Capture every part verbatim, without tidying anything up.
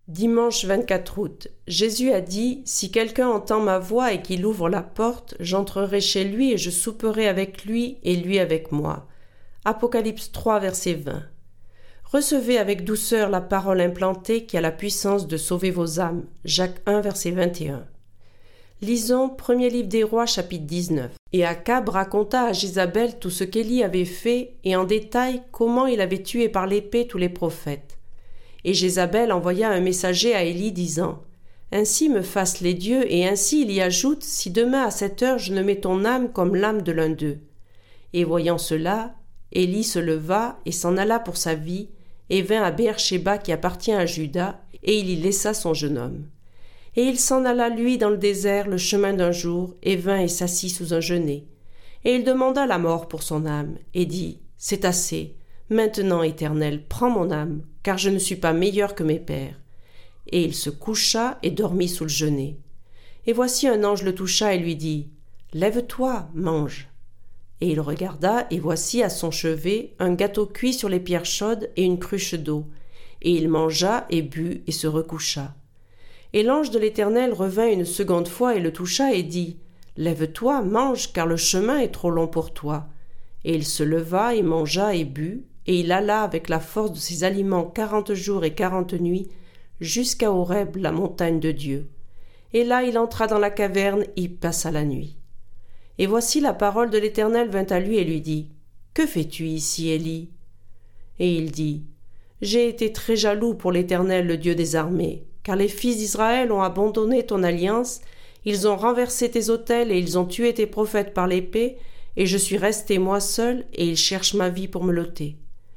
Dimanche vingt-quatre août. Jésus a dit « Si quelqu'un entend ma voix et qu'il ouvre la porte, j'entrerai chez lui et je souperai avec lui et lui avec moi. » Apocalypse trois, verset vingt. Recevez avec douceur la parole implantée qui a la puissance de sauver vos âmes. Jacques un, verset vingt et un. Lisons premier livre des rois, chapitre dix-neuf. Et Akab raconta à Jézabel tout ce qu'Élie avait fait et en détail comment il avait tué par l'épée tous les prophètes. Et Jézabel envoya un messager à Élie disant « Ainsi me fassent les dieux, et ainsi il y ajoute, si demain à cette heure je ne mets ton âme comme l'âme de l'un d'eux. » Et voyant cela, Élie se leva et s'en alla pour sa vie, et vint à Béer-Shéba qui appartient à Juda, et il y laissa son jeune homme. Et il s'en alla lui dans le désert le chemin d'un jour, et vint et s'assit sous un genêt. Et il demanda la mort pour son âme, et dit « C'est assez. Maintenant, Éternel, prends mon âme, car je ne suis pas meilleur que mes pères. » Et il se coucha et dormit sous le genêt. Et voici un ange le toucha et lui dit « Lève-toi, mange. » Et il regarda, et voici à son chevet un gâteau cuit sur les pierres chaudes et une cruche d'eau. Et il mangea et but et se recoucha. Et l'ange de l'Éternel revint une seconde fois et le toucha et dit « Lève-toi, mange, car le chemin est trop long pour toi. » Et il se leva et mangea et but, et il alla avec la force de ses aliments quarante jours et quarante nuits, jusqu'à Horeb, la montagne de Dieu. Et là il entra dans la caverne et y passa la nuit. Et voici la parole de l'Éternel vint à lui et lui dit « Que fais-tu ici, Élie ?» Et il dit « J'ai été très jaloux pour l'Éternel, le Dieu des armées, car les fils d'Israël ont abandonné ton alliance, ils ont renversé tes autels et ils ont tué tes prophètes par l'épée, et je suis resté moi seul, et ils cherchent ma vie pour me l'ôter. »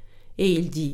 Et il dit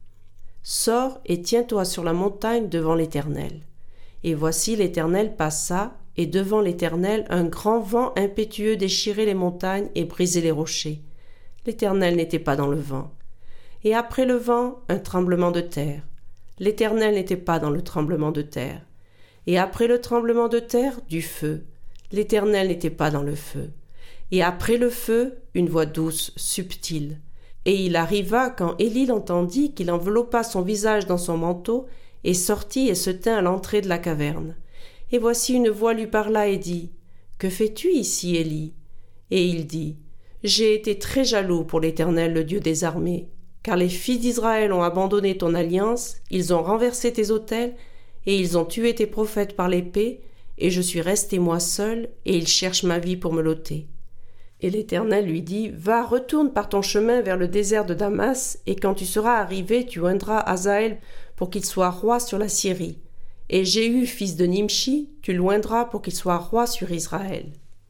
« Sors et tiens-toi sur la montagne devant l'Éternel. » Et voici l'Éternel passa, et devant l'Éternel un grand vent impétueux déchirait les montagnes et brisait les rochers. L'Éternel n'était pas dans le vent. Et après le vent, un tremblement de terre. L'Éternel n'était pas dans le tremblement de terre. Et après le tremblement de terre, du feu. L'Éternel n'était pas dans le feu. Et après le feu, une voix douce, subtile. Et il arriva, quand Élie l'entendit, qu'il enveloppa son visage dans son manteau, et sortit et se tint à l'entrée de la caverne. Et voici une voix lui parla et dit « Que fais-tu ici, Élie ?» Et il dit « J'ai été très jaloux pour l'Éternel, le Dieu des armées, car les fils d'Israël ont abandonné ton alliance, ils ont renversé tes autels, et ils ont tué tes prophètes par l'épée, et je suis resté moi seul, et ils cherchent ma vie pour me l'ôter. » Et l'Éternel lui dit « Va, retourne par ton chemin vers le désert de Damas, et quand tu seras arrivé, tu oindras Hazaël pour qu'il soit roi sur la Syrie. Et Jéhu, fils de Nimshi, tu l'oindras pour qu'il soit roi sur Israël.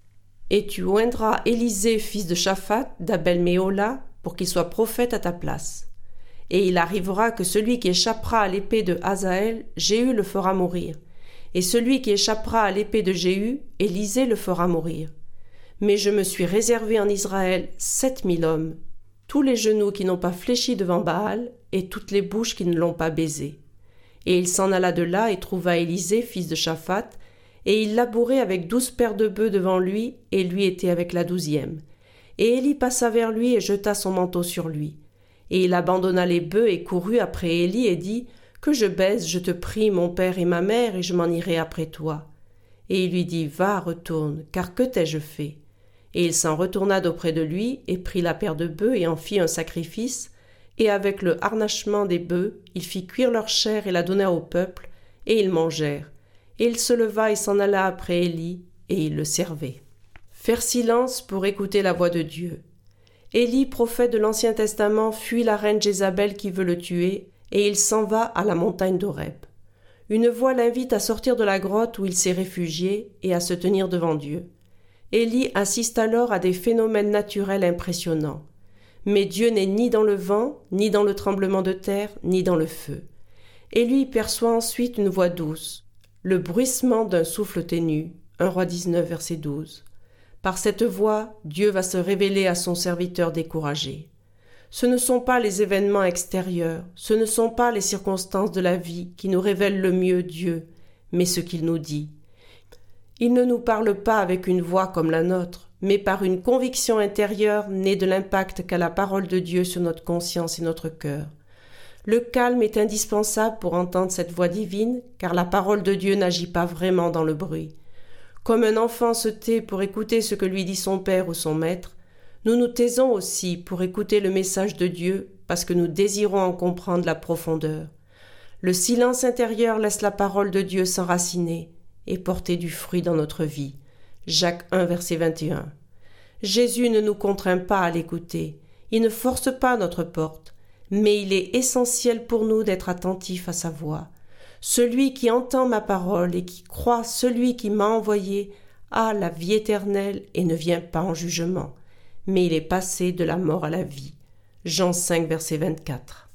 Et tu oindras Élisée, fils de Shaphat, d'Abel-Méhola, pour qu'il soit prophète à ta place. Et il arrivera que celui qui échappera à l'épée de Hazaël, Jéhu le fera mourir. Et celui qui échappera à l'épée de Jéhu, Élisée le fera mourir. Mais je me suis réservé en Israël sept mille hommes, tous les genoux qui n'ont pas fléchi devant Baal, et toutes les bouches qui ne l'ont pas baisé. » Et il s'en alla de là et trouva Élisée, fils de Shaphat, et il labourait avec douze paires de bœufs devant lui, et lui était avec la douzième. Et Élie passa vers lui et jeta son manteau sur lui. Et il abandonna les bœufs et courut après Élie et dit « Que je baise, je te prie, mon père et ma mère, et je m'en irai après toi. » Et il lui dit « Va, retourne, car que t'ai-je fait ?» Et il s'en retourna d'auprès de lui, et prit la paire de bœufs et en fit un sacrifice, et avec le harnachement des bœufs, il fit cuire leur chair et la donna au peuple, et ils mangèrent. Et il se leva et s'en alla après Élie, et il le servait. Faire silence pour écouter la voix de Dieu. Élie, prophète de l'Ancien Testament, fuit la reine Jézabel qui veut le tuer, et il s'en va à la montagne d'Horeb. Une voix l'invite à sortir de la grotte où il s'est réfugié et à se tenir devant Dieu. Élie assiste alors à des phénomènes naturels impressionnants. Mais Dieu n'est ni dans le vent, ni dans le tremblement de terre, ni dans le feu. Élie perçoit ensuite une voix douce, le bruissement d'un souffle ténu. un Roi dix-neuf, verset douze. Par cette voix, Dieu va se révéler à son serviteur découragé. Ce ne sont pas les événements extérieurs, ce ne sont pas les circonstances de la vie qui nous révèlent le mieux Dieu, mais ce qu'il nous dit. Il ne nous parle pas avec une voix comme la nôtre, mais par une conviction intérieure née de l'impact qu'a la parole de Dieu sur notre conscience et notre cœur. Le calme est indispensable pour entendre cette voix divine, car la parole de Dieu n'agit pas vraiment dans le bruit. Comme un enfant se tait pour écouter ce que lui dit son père ou son maître, nous nous taisons aussi pour écouter le message de Dieu, parce que nous désirons en comprendre la profondeur. Le silence intérieur laisse la parole de Dieu s'enraciner et porter du fruit dans notre vie. Jacques un, verset vingt et un. Jésus ne nous contraint pas à l'écouter, il ne force pas notre porte, mais il est essentiel pour nous d'être attentifs à sa voix. Celui qui entend ma parole et qui croit celui qui m'a envoyé a la vie éternelle et ne vient pas en jugement, mais il est passé de la mort à la vie. Jean cinq, verset vingt-quatre.